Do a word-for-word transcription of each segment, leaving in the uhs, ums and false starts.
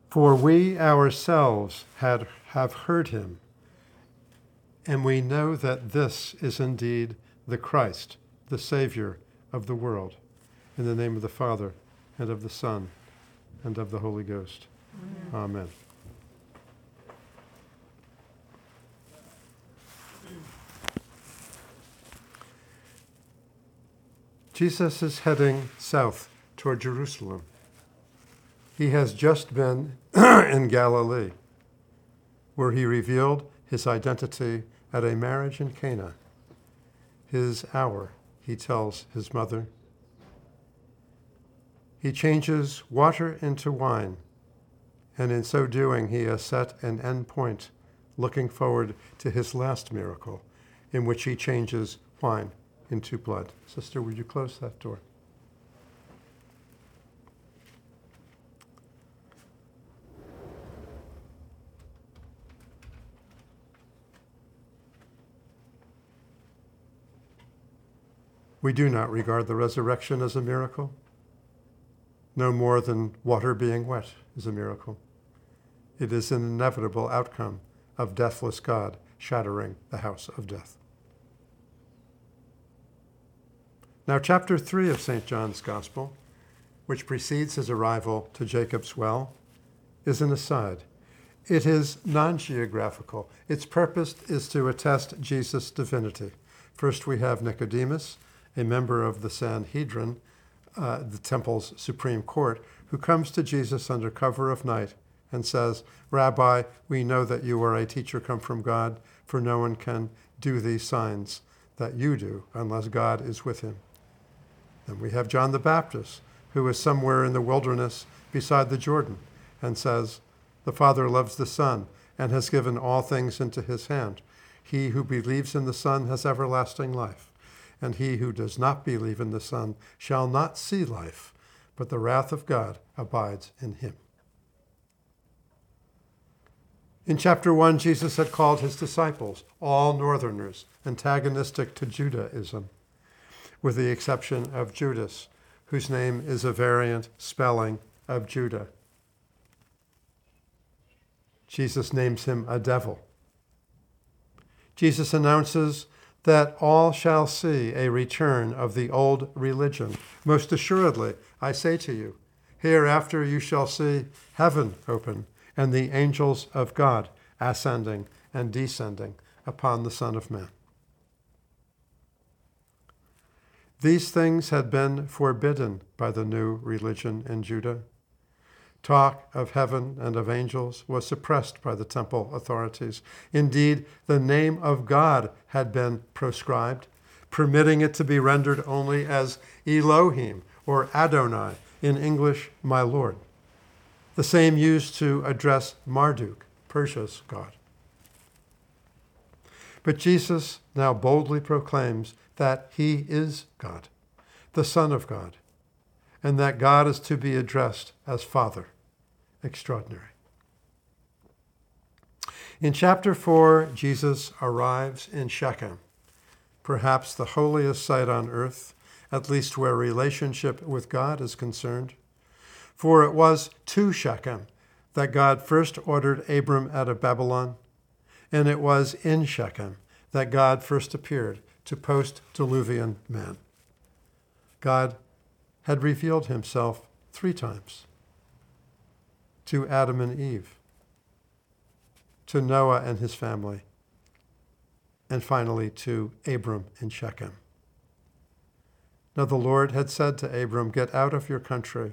For we ourselves had, have heard him, and we know that this is indeed the Christ, the Savior of the world. In the name of the Father, and of the Son, and of the Holy Ghost. Amen. Amen. Jesus is heading south toward Jerusalem. He has just been in Galilee, where he revealed his identity at a marriage in Cana. His hour, he tells his mother. He changes water into wine, and in so doing, he has set an end point, looking forward to his last miracle, in which he changes wine into blood. Sister, would you close that door? We do not regard the resurrection as a miracle, no more than water being wet is a miracle. It is an inevitable outcome of deathless God shattering the house of death. Now, chapter three of Saint John's Gospel, which precedes his arrival to Jacob's well, is an aside. It is non-geographical. Its purpose is to attest Jesus' divinity. First, we have Nicodemus, a member of the Sanhedrin, uh, the temple's supreme court, who comes to Jesus under cover of night and says, "Rabbi, we know that you are a teacher come from God, for no one can do these signs that you do unless God is with him." Then we have John the Baptist, who is somewhere in the wilderness beside the Jordan, and says, "The Father loves the Son and has given all things into his hand. He who believes in the Son has everlasting life, and he who does not believe in the Son shall not see life, but the wrath of God abides in him." In chapter one, Jesus had called his disciples all northerners, antagonistic to Judaism, with the exception of Judas, whose name is a variant spelling of Judah. Jesus names him a devil. Jesus announces that all shall see a return of the old religion. Most assuredly, I say to you, hereafter you shall see heaven open and the angels of God ascending and descending upon the Son of Man. These things had been forbidden by the new religion in Judah. Talk of heaven and of angels was suppressed by the temple authorities. Indeed, the name of God had been proscribed, permitting it to be rendered only as Elohim or Adonai, in English, my Lord. The same used to address Marduk, Persia's god. But Jesus now boldly proclaims that he is God, the Son of God, and that God is to be addressed as Father. Extraordinary. In chapter four, Jesus arrives in Shechem, perhaps the holiest site on earth, at least where relationship with God is concerned. For it was to Shechem that God first ordered Abram out of Babylon, and it was in Shechem that God first appeared to post-Diluvian man. God had revealed himself three times: to Adam and Eve, to Noah and his family, and finally to Abram in Shechem. Now the Lord had said to Abram, "Get out of your country,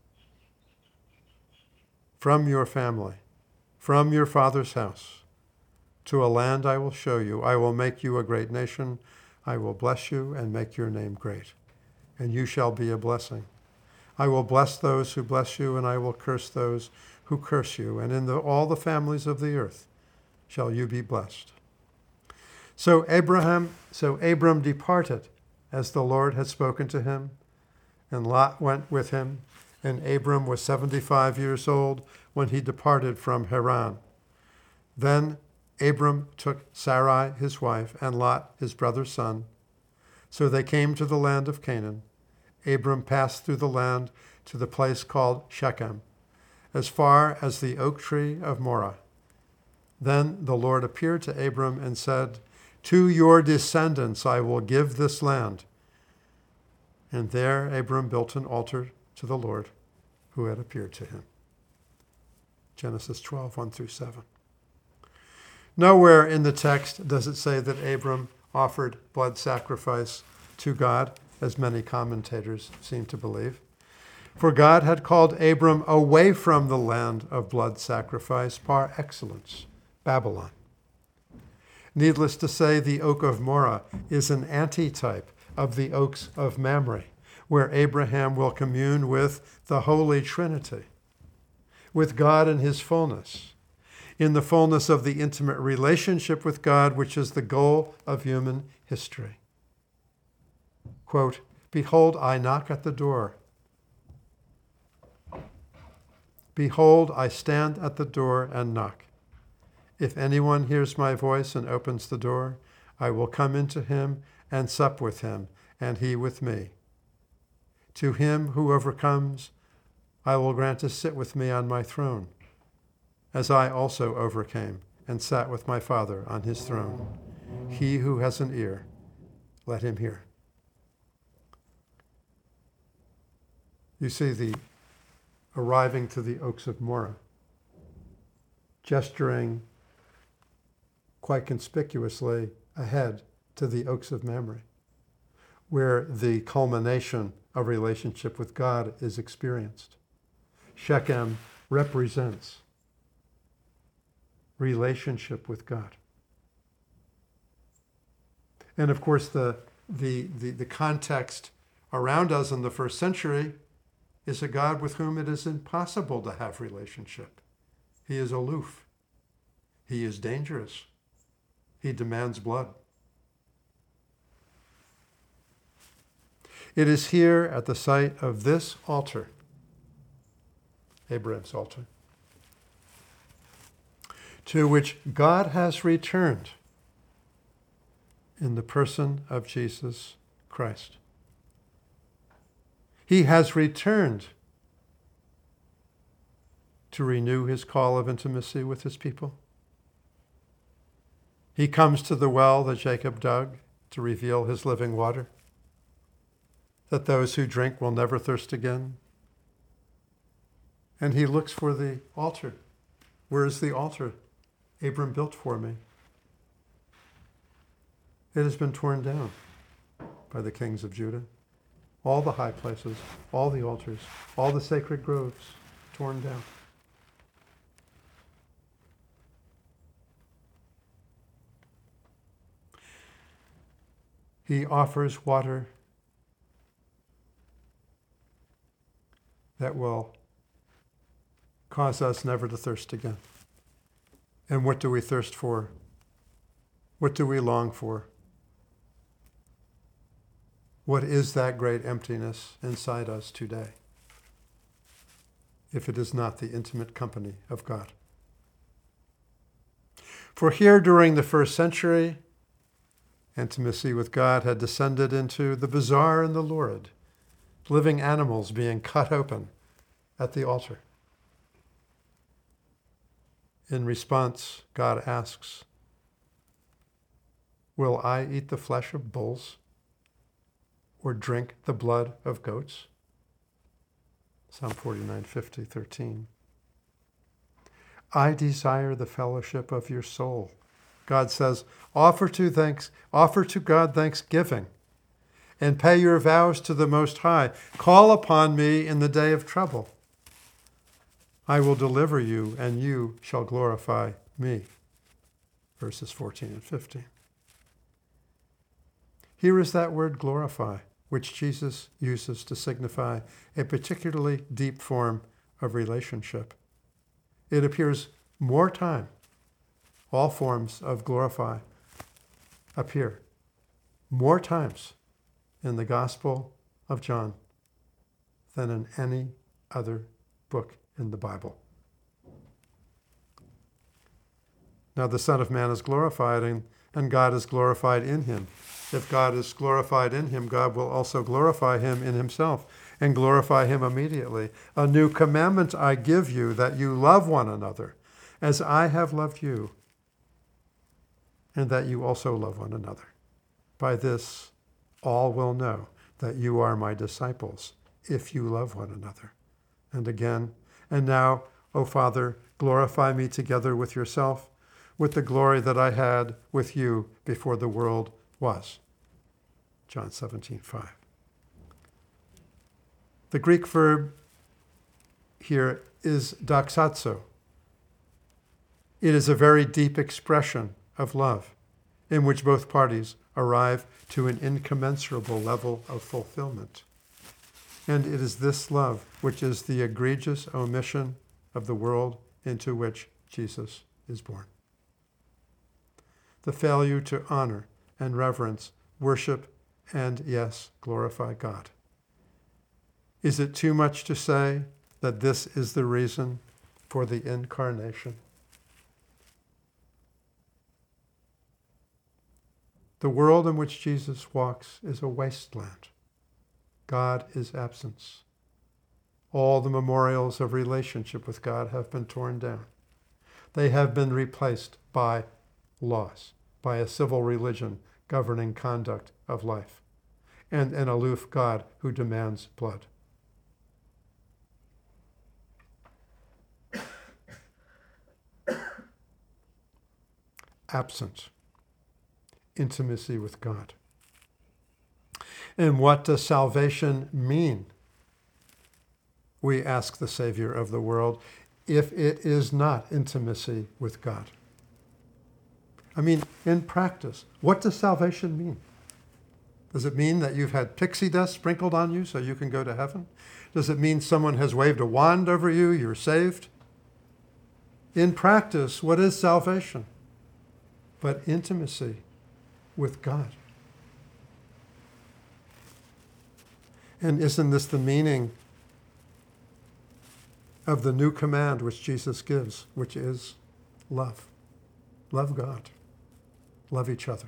from your family, from your father's house, to a land I will show you. I will make you a great nation. I will bless you and make your name great, and you shall be a blessing. I will bless those who bless you, and I will curse those who curse you, and in the, all the families of the earth shall you be blessed." So Abraham, so Abram departed as the Lord had spoken to him, and Lot went with him, and Abram was seventy-five years old when he departed from Haran. Then Abram took Sarai his wife and Lot his brother's son. So they came to the land of Canaan. Abram passed through the land to the place called Shechem, as far as the oak tree of Moreh. Then the Lord appeared to Abram and said, to your descendants I will give this land. And there Abram built an altar to the Lord who had appeared to him. Genesis twelve, one through seven. Nowhere in the text does it say that Abram offered blood sacrifice to God, as many commentators seem to believe. For God had called Abram away from the land of blood sacrifice par excellence, Babylon. Needless to say, the oak of Moreh is an antitype of the oaks of Mamre, where Abraham will commune with the Holy Trinity, with God in his fullness, in the fullness of the intimate relationship with God, which is the goal of human history. Quote, behold, I knock at the door. Behold, I stand at the door and knock. If anyone hears my voice and opens the door, I will come into him and sup with him, and he with me. To him who overcomes, I will grant to sit with me on my throne, as I also overcame and sat with my Father on his throne. He who has an ear, let him hear. You see the arriving to the oaks of Moreh, gesturing quite conspicuously ahead to the oaks of Mamre, where the culmination of relationship with God is experienced. Shechem represents relationship with God. And of course, the, the, the, the context around us in the first century is a God with whom it is impossible to have relationship. He is aloof. He is dangerous. He demands blood. It is here at the site of this altar, Abraham's altar, to which God has returned in the person of Jesus Christ. He has returned to renew his call of intimacy with his people. He comes to the well that Jacob dug to reveal his living water, that those who drink will never thirst again. And he looks for the altar. Where is the altar Abram built for me? It has been torn down by the kings of Judah. All the high places, all the altars, all the sacred groves torn down. He offers water that will cause us never to thirst again. And what do we thirst for? What do we long for? What is that great emptiness inside us today, if it is not the intimate company of God? For here during the first century, intimacy with God had descended into the bizarre and the lurid, living animals being cut open at the altar. In response, God asks, will I eat the flesh of bulls or drink the blood of goats? Psalm forty-nine, fifty, thirteen. I desire the fellowship of your soul. God says, offer to thanks, offer to God thanksgiving and pay your vows to the Most High. Call upon me in the day of trouble. I will deliver you, and you shall glorify me. Verses fourteen and fifteen. Here is that word glorify, which Jesus uses to signify a particularly deep form of relationship. It appears more time. All forms of glorify appear more times in the Gospel of John than in any other book in the Bible. Now the Son of Man is glorified, and, and God is glorified in him. If God is glorified in him, God will also glorify him in himself and glorify him immediately. A new commandment I give you, that you love one another, as I have loved you, and that you also love one another. By this, all will know that you are my disciples, if you love one another. And again, and now, O Father, glorify me together with yourself, with the glory that I had with you before the world was. John seventeen five. The Greek verb here is doxazo. It is a very deep expression of love, in which both parties arrive to an incommensurable level of fulfillment. And it is this love which is the egregious omission of the world into which Jesus is born. The failure to honor and reverence, worship, and, yes, glorify God. Is it too much to say that this is the reason for the incarnation? The world in which Jesus walks is a wasteland. God is absence. All the memorials of relationship with God have been torn down. They have been replaced by laws, by a civil religion governing conduct of life, and an aloof God who demands blood. Absent intimacy with God. And what does salvation mean? We ask the Savior of the world, if it is not intimacy with God. I mean, in practice, what does salvation mean? Does it mean that you've had pixie dust sprinkled on you so you can go to heaven? Does it mean someone has waved a wand over you, you're saved? In practice, what is salvation? But intimacy with God. And isn't this the meaning of the new command which Jesus gives, which is love? Love God. Love each other.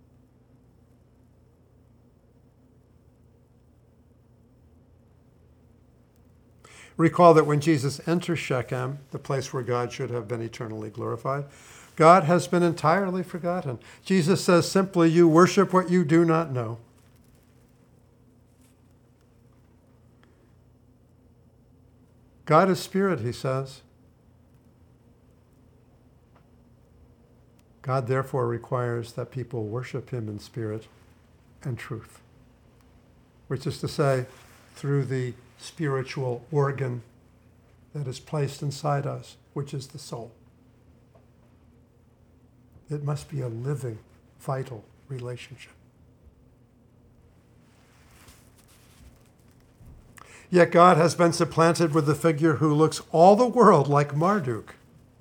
Recall that when Jesus enters Shechem, the place where God should have been eternally glorified, God has been entirely forgotten. Jesus says simply, you worship what you do not know. God is spirit, he says. God therefore requires that people worship him in spirit and truth, which is to say, through the spiritual organ that is placed inside us, which is the soul. It must be a living, vital relationship. Yet God has been supplanted with a figure who looks all the world like Marduk.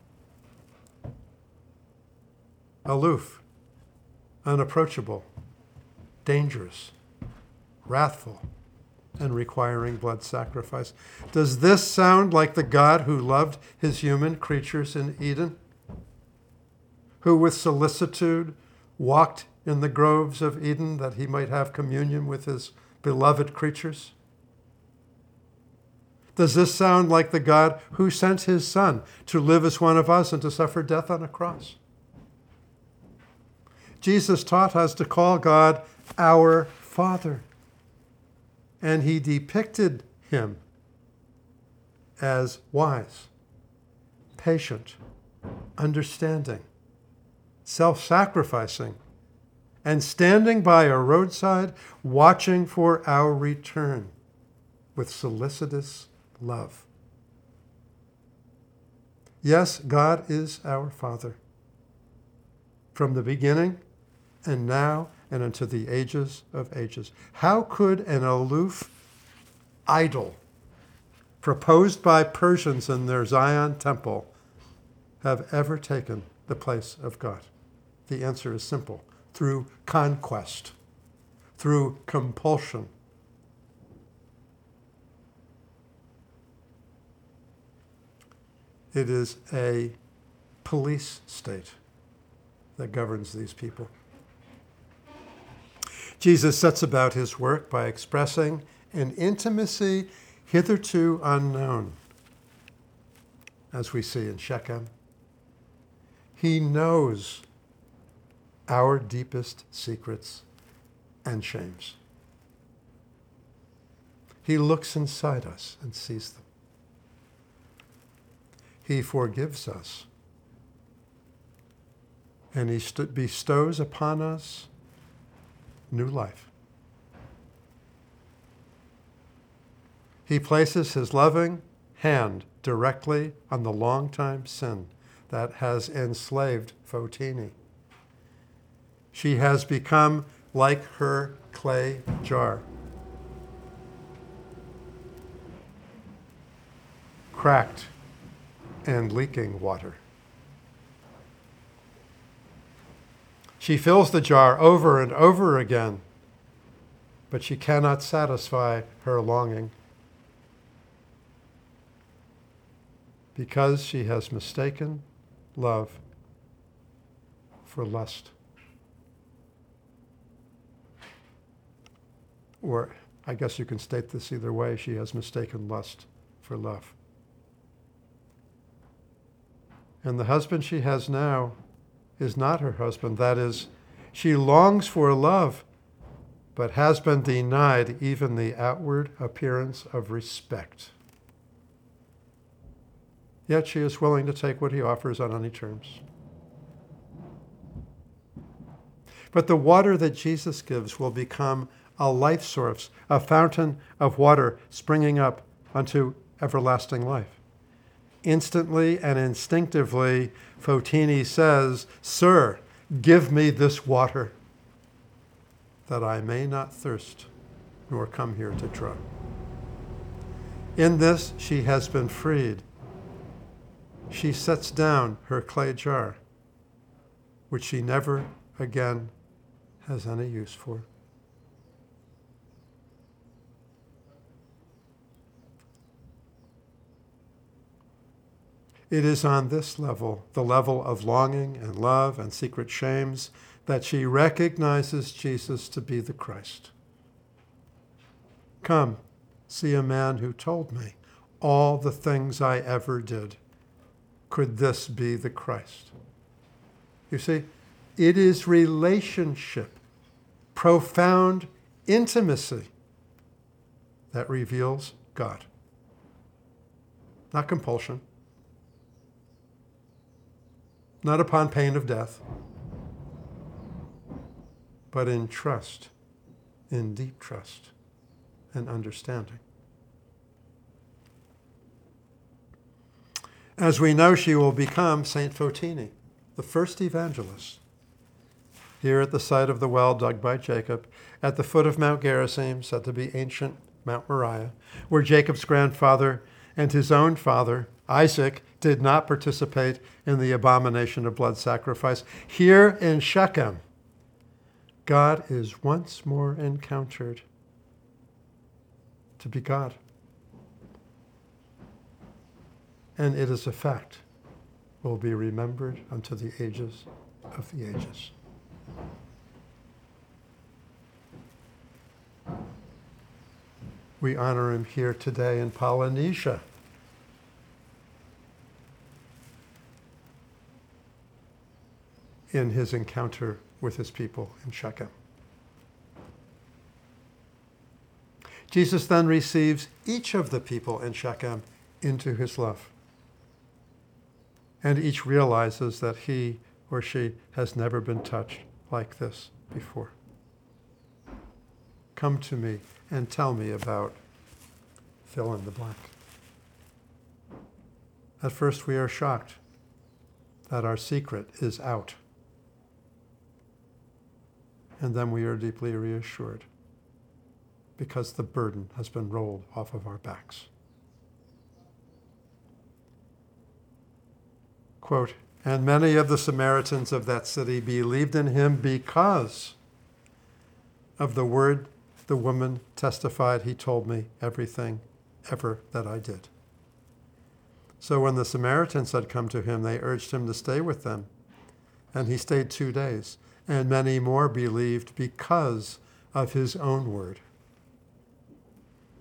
Aloof, unapproachable, dangerous, wrathful, and requiring blood sacrifice. Does this sound like the God who loved his human creatures in Eden? Who with solicitude walked in the groves of Eden that he might have communion with his beloved creatures? Does this sound like the God who sent his Son to live as one of us and to suffer death on a cross? Jesus taught us to call God our Father, and he depicted him as wise, patient, understanding, self-sacrificing, and standing by a roadside watching for our return with solicitous love. Yes, God is our Father from the beginning and now and unto the ages of ages. How could an aloof idol proposed by Persians in their Zion temple have ever taken the place of God? The answer is simple: through conquest, through compulsion. It is a police state that governs these people. Jesus sets about his work by expressing an intimacy hitherto unknown, as we see in Shechem. He knows our deepest secrets and shames. He looks inside us and sees them. He forgives us, and he st- bestows upon us new life. He places his loving hand directly on the long-time sin that has enslaved Fotini. She has become like her clay jar, cracked and leaking water. She fills the jar over and over again, but she cannot satisfy her longing because she has mistaken love for lust. Or I guess you can state this either way. She has mistaken lust for love. And the husband she has now is not her husband. That is, she longs for love, but has been denied even the outward appearance of respect. Yet she is willing to take what he offers on any terms. But the water that Jesus gives will become a life source, a fountain of water springing up unto everlasting life. Instantly and instinctively, Fotini says, "Sir, give me this water, that I may not thirst, nor come here to draw." In this, she has been freed. She sets down her clay jar, which she never again has any use for. It is on this level, the level of longing and love and secret shames, that she recognizes Jesus to be the Christ. Come, see a man who told me all the things I ever did. Could this be the Christ? You see, it is relationship, profound intimacy that reveals God. Not compulsion, not upon pain of death, but in trust, in deep trust and understanding. As we know, she will become Saint Fotini, the first evangelist. Here at the site of the well dug by Jacob, at the foot of Mount Gerizim, said to be ancient Mount Moriah, where Jacob's grandfather and his own father, Isaac, did not participate in the abomination of blood sacrifice. Here in Shechem, God is once more encountered to be God. And it is a fact, will be remembered unto the ages of the ages. We honor him here today in Polynesia. In his encounter with his people in Shechem. Jesus then receives each of the people in Shechem into his love. And each realizes that he or she has never been touched like this before. Come to me and tell me about fill in the blank. At first we are shocked that our secret is out. And then we are deeply reassured because the burden has been rolled off of our backs. Quote, and many of the Samaritans of that city believed in him because of the word the woman testified, he told me everything ever that I did. So when the Samaritans had come to him, they urged him to stay with them. And he stayed two days. And many more believed because of his own word.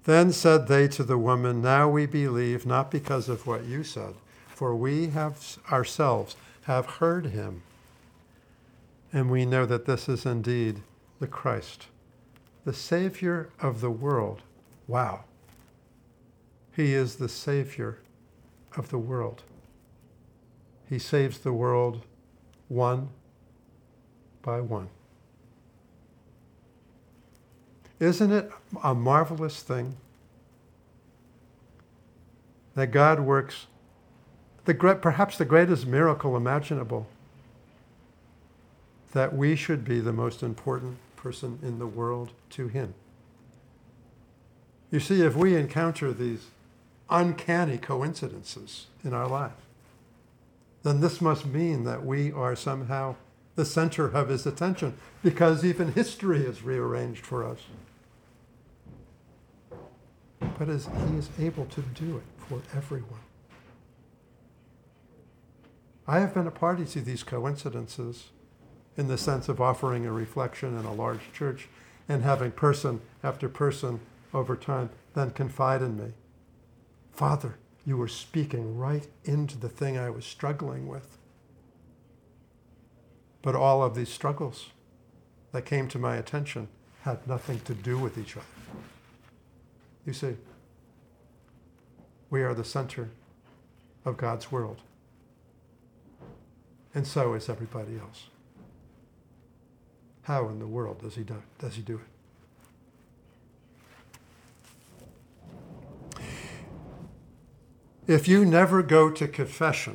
Then said they to the woman, now we believe, not because of what you said, for we have ourselves have heard him, and we know that this is indeed the Christ, the Savior of the world. Wow. He is the Savior of the world. He saves the world one by one. Isn't it a marvelous thing that God works the perhaps the greatest miracle imaginable, that we should be the most important person in the world to him? You see, if we encounter these uncanny coincidences in our life, then this must mean that we are somehow the center of his attention, because even history is rearranged for us. But as he is able to do it for everyone. I have been a party to these coincidences in the sense of offering a reflection in a large church and having person after person over time then confide in me, Father, you were speaking right into the thing I was struggling with. But all of these struggles that came to my attention had nothing to do with each other. You see, we are the center of God's world. And so is everybody else. How in the world does he do, does he do it? If you never go to confession,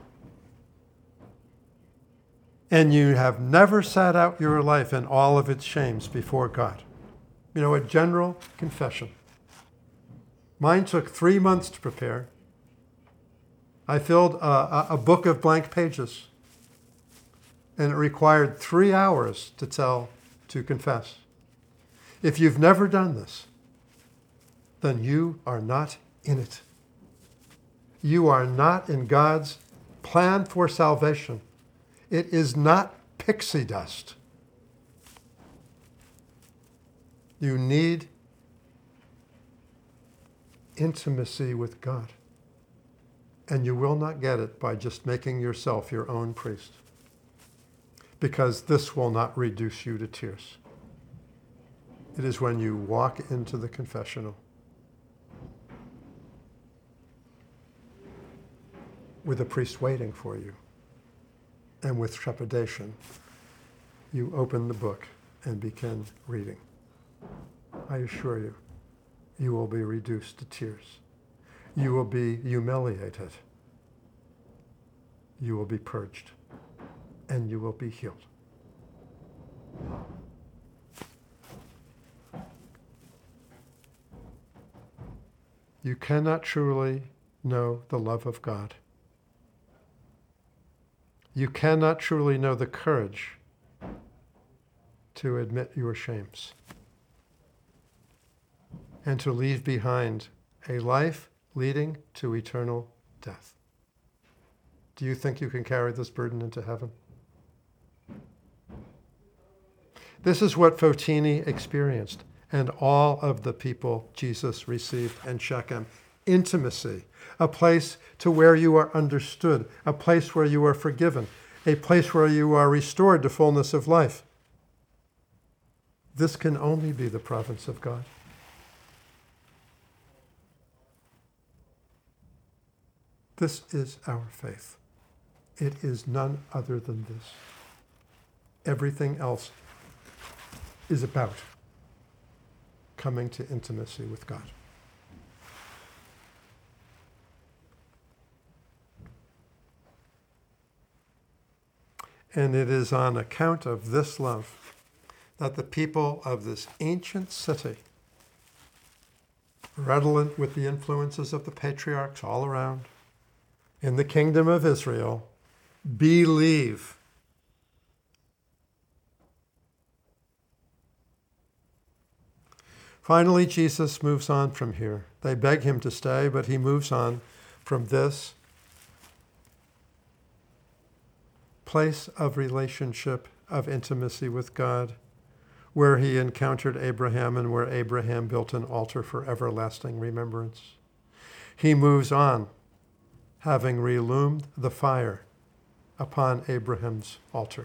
and you have never sat out your life in all of its shames before God, you know, a general confession. Mine took three months to prepare. I filled a, a book of blank pages, and it required three hours to tell, to confess. If you've never done this, then you are not in it. You are not in God's plan for salvation. It is not pixie dust. You need intimacy with God. And you will not get it by just making yourself your own priest, because this will not reduce you to tears. It is when you walk into the confessional with a priest waiting for you, and with trepidation, you open the book and begin reading. I assure you, you will be reduced to tears. You will be humiliated. You will be purged. And you will be healed. You cannot truly know the love of God. You cannot truly know the courage to admit your shames and to leave behind a life leading to eternal death. Do you think you can carry this burden into heaven? This is what Fotini experienced, and all of the people Jesus received in Shechem. Intimacy, a place to where you are understood, a place where you are forgiven, a place where you are restored to fullness of life. This can only be the province of God. This is our faith. It is none other than this. Everything else is about coming to intimacy with God. And it is on account of this love that the people of this ancient city, redolent with the influences of the patriarchs all around, in the kingdom of Israel, believe. Finally, Jesus moves on from here. They beg him to stay, but he moves on from this place of relationship, of intimacy with God, where he encountered Abraham and where Abraham built an altar for everlasting remembrance. He moves on, having relumed the fire upon Abraham's altar.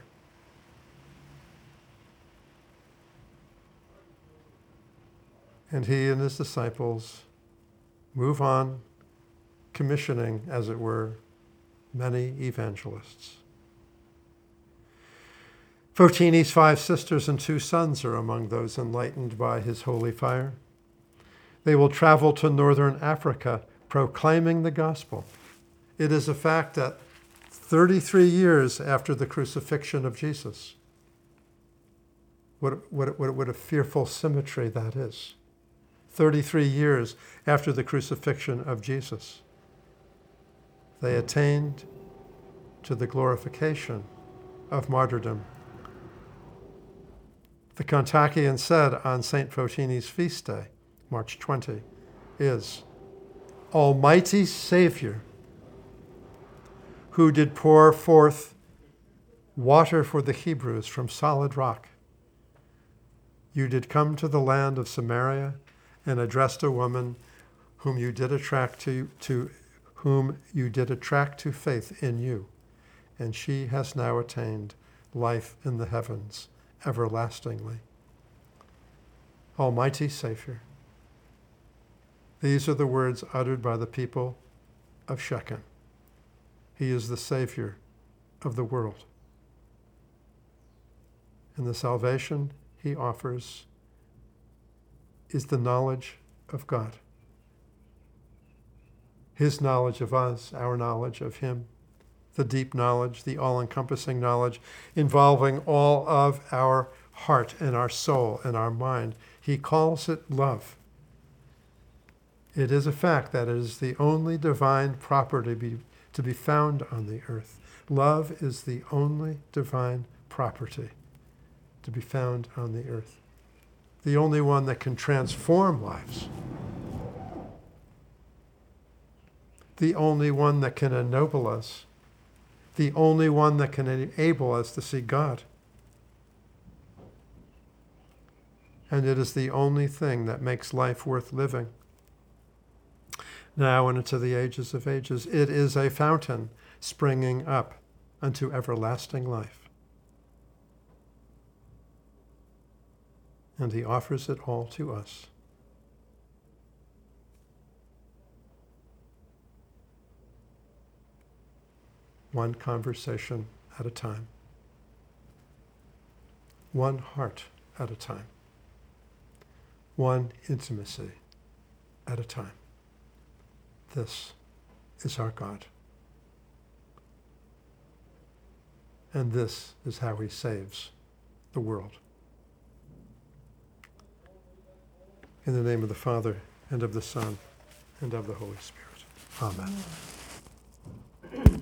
And he and his disciples move on, commissioning, as it were, many evangelists. Fotini's five sisters and two sons are among those enlightened by his holy fire. They will travel to northern Africa proclaiming the gospel. It is a fact that thirty-three years after the crucifixion of Jesus, what, what, what, what a fearful symmetry that is. thirty-three years after the crucifixion of Jesus, they attained to the glorification of martyrdom. The Kontakion said on Saint Fotini's feast day, March twentieth, is, Almighty Savior, who did pour forth water for the Hebrews from solid rock, you did come to the land of Samaria and addressed a woman whom you did attract to, to whom you did attract to faith in you, and she has now attained life in the heavens everlastingly. Almighty Savior. These are the words uttered by the people of Shechem. He is the Savior of the world. And the salvation he offers is the knowledge of God. His knowledge of us, our knowledge of him, the deep knowledge, the all-encompassing knowledge involving all of our heart and our soul and our mind. He calls it love. It is a fact that it is the only divine property be, to be found on the earth. Love is the only divine property to be found on the earth. The only one that can transform lives. The only one that can ennoble us. The only one that can enable us to see God. And it is the only thing that makes life worth living. Now and into the ages of ages, it is a fountain springing up unto everlasting life. And he offers it all to us. One conversation at a time. One heart at a time. One intimacy at a time. This is our God. And this is how he saves the world. In the name of the Father, and of the Son, and of the Holy Spirit. Amen.